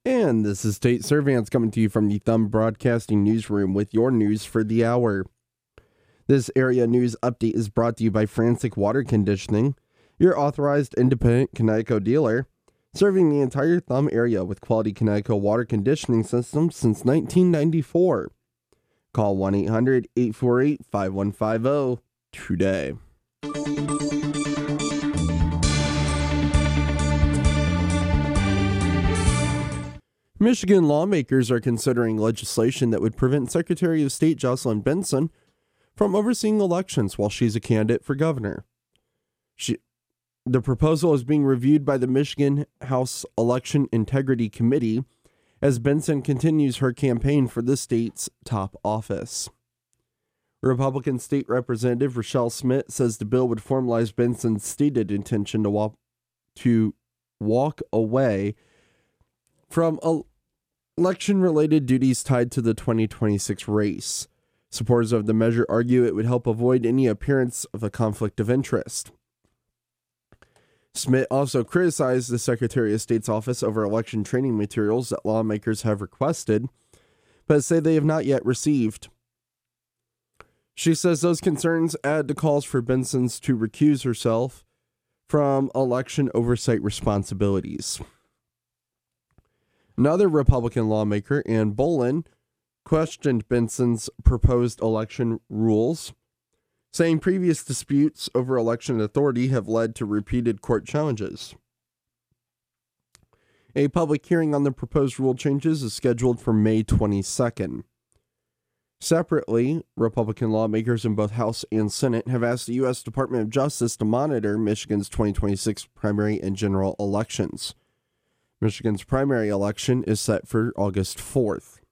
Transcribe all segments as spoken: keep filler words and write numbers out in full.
And this is Tate Servants coming to you from the Thumb Broadcasting Newsroom with your news for the hour. This area news update is brought to you by Frantic Water Conditioning, your authorized independent Coneco dealer, serving the entire Thumb area with quality Coneco water conditioning systems since nineteen ninety-four. Call one eight hundred, eight four eight, five one five zero today. Michigan lawmakers are considering legislation that would prevent Secretary of State Jocelyn Benson from overseeing elections while she's a candidate for governor. She, the proposal is being reviewed by the Michigan House Election Integrity Committee as Benson continues her campaign for the state's top office. Republican State Representative Rochelle Smith says the bill would formalize Benson's stated intention to walk, to walk away from a election-related duties tied to the twenty twenty-six race. Supporters of the measure argue it would help avoid any appearance of a conflict of interest. Smith also criticized the Secretary of State's office over election training materials that lawmakers have requested, but say they have not yet received. She says those concerns add to calls for Benson's to recuse herself from election oversight responsibilities. Another Republican lawmaker, Ann Bolin, questioned Benson's proposed election rules, saying previous disputes over election authority have led to repeated court challenges. A public hearing on the proposed rule changes is scheduled for May twenty-second. Separately, Republican lawmakers in both House and Senate have asked the U S Department of Justice to monitor Michigan's twenty twenty-six primary and general elections. Michigan's primary election is set for August fourth.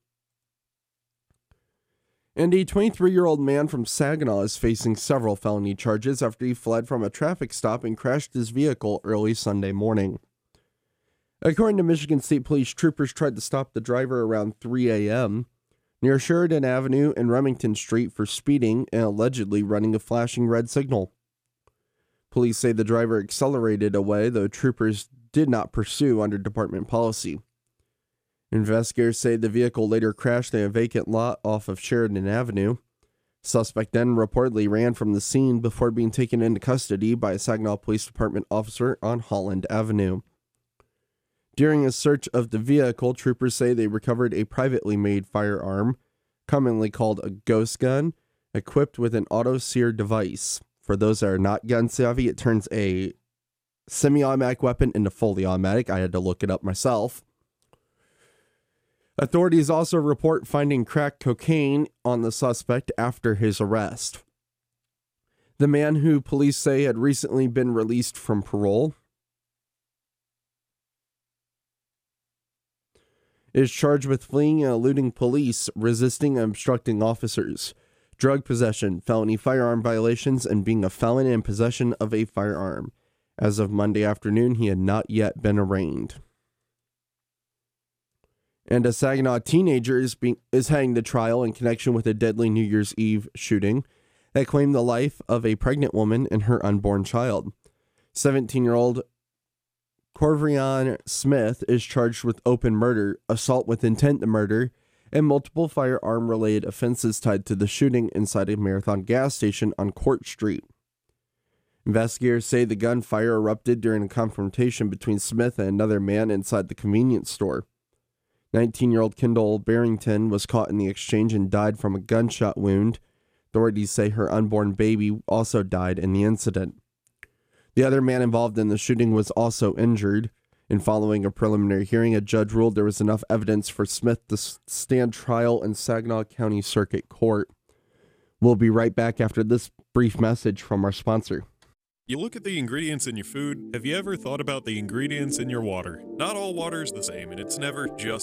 And a twenty-three-year-old man from Saginaw is facing several felony charges after he fled from a traffic stop and crashed his vehicle early Sunday morning. According to Michigan State Police, troopers tried to stop the driver around three a.m. near Sheridan Avenue and Remington Street for speeding and allegedly running a flashing red signal. Police say the driver accelerated away, though troopers did not pursue under department policy. Investigators say the vehicle later crashed in a vacant lot off of Sheridan Avenue. Suspect then reportedly ran from the scene before being taken into custody by a Saginaw Police Department officer on Holland Avenue. During a search of the vehicle, troopers say they recovered a privately made firearm, commonly called a ghost gun, equipped with an auto-sear device. For those that are not gun savvy, it turns a semi-automatic weapon into fully automatic. I had to look it up myself. Authorities also report finding crack cocaine on the suspect after his arrest. The man, who police say had recently been released from parole, is charged with fleeing and eluding police, resisting and obstructing officers, drug possession, felony firearm violations, and being a felon in possession of a firearm. As of Monday afternoon, he had not yet been arraigned. And a Saginaw teenager is, being, is heading to trial in connection with a deadly New Year's Eve shooting that claimed the life of a pregnant woman and her unborn child. seventeen-year-old Corvrion Smith is charged with open murder, assault with intent to murder, and multiple firearm-related offenses tied to the shooting inside a Marathon gas station on Court Street. Investigators say the gunfire erupted during a confrontation between Smith and another man inside the convenience store. nineteen-year-old Kendall Barrington was caught in the exchange and died from a gunshot wound. Authorities say her unborn baby also died in the incident. The other man involved in the shooting was also injured. And following a preliminary hearing, a judge ruled there was enough evidence for Smith to stand trial in Saginaw County Circuit Court. We'll be right back after this brief message from our sponsor. You look at the ingredients in your food. Have you ever thought about the ingredients in your water? Not all water is the same, and it's never just water.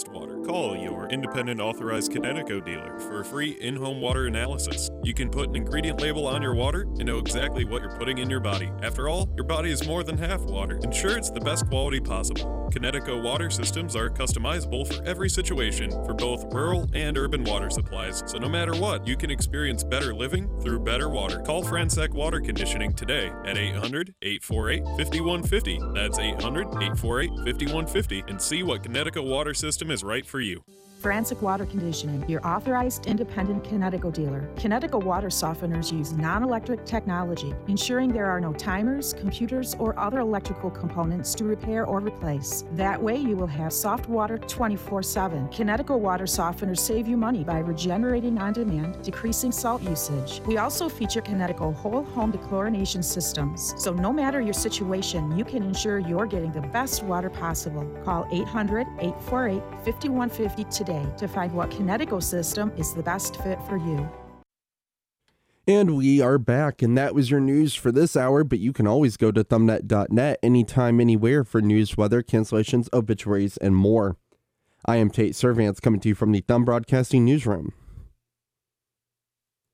Call your independent authorized Kinetico dealer for a free in-home water analysis. You can put an ingredient label on your water and know exactly what you're putting in your body. After all, your body is more than half water. Ensure it's the best quality possible. Kinetico water systems are customizable for every situation for both rural and urban water supplies. So no matter what, you can experience better living through better water. Call Fransec Water Conditioning today at eight hundred, eight four eight, five one five zero. That's eight hundred, eight four eight, five one five zero and see what Kinetico water system is right for you. Fransec Water Conditioning, your authorized independent Kinetico dealer. Kinetico water softeners use non-electric technology, ensuring there are no timers, computers, or other electrical components to repair or replace. That way you will have soft water twenty-four seven. Kinetico water softeners save you money by regenerating on demand, decreasing salt usage. We also feature Kinetico whole home dechlorination systems, so no matter your situation, you can ensure you're getting the best water possible. Call eight hundred, eight four eight, five one five zero today to find what Kinetico system is the best fit for you. And we are back, and that was your news for this hour, but you can always go to thumbnet dot net anytime, anywhere for news, weather, cancellations, obituaries, and more. I am Tate Servance, coming to you from the Thumb Broadcasting Newsroom.